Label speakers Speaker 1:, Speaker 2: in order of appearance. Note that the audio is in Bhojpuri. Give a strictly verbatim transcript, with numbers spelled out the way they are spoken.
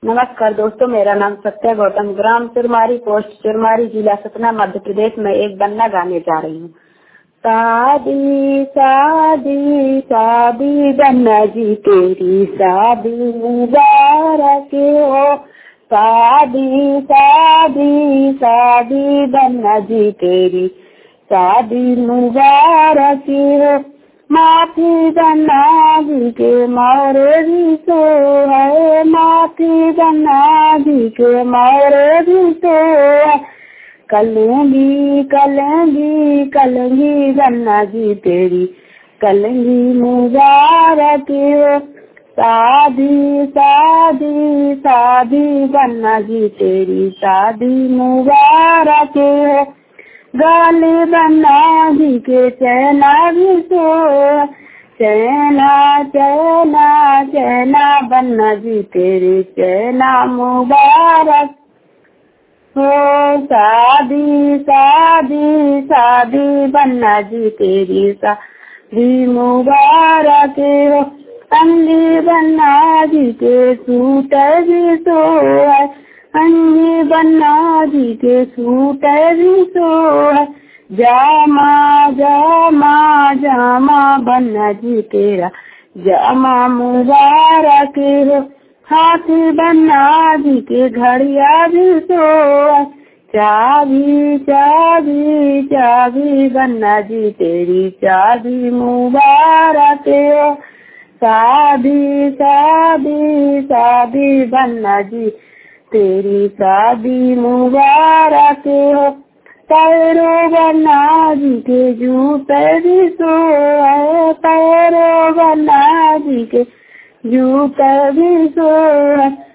Speaker 1: नमस्कार दोस्तों, मेरा नाम सत्या गौतम, ग्राम चुरमारी, पोस्ट चुरमारी, जिला सतना, मध्य प्रदेश में एक बन्ना गाने जा रही हूँ। शादी शादी शादी बन्ना जी तेरी शादी मुबारक हो। शादी शादी शादी बन्ना जी तेरी शादी मुबारक हो। माथी बन्ना जी के मोरे भी तो है, माथी बन्ना जी के मोरे भी तो है। कलंगी कलंगी कलंगी बन्ना जी तेरी कलंगी मुबारक हो। शादी शादी शादी बन्ना जी तेरी शादी मुबारक हो। गाली बन्ना जी के चैना भी तो चैना चैना चैना बन्ना जी तेरी चैना मुबारक हो। शादी शादी शादी बन्ना जी तेरी शादी मुबारक हो। अंगी बन्ना जी के सूट भी तो है, अंगी बन्ना जी के सूट भी तो है। जामा जामा जामा बन्ना जी तेरा जामा मुबारक हो। हाथी बन्ना जी के घड़िया भी तो है। चाबी चाबी चाबी बन्ना जी तेरी चाबी मुबारक हो। शादी शादी शादी बन्ना जी तेरी शादी मुबारक हो। पैरों बन्ना जी के जूते भी तो है, पैरों बन्ना जी के जूते भी तो है।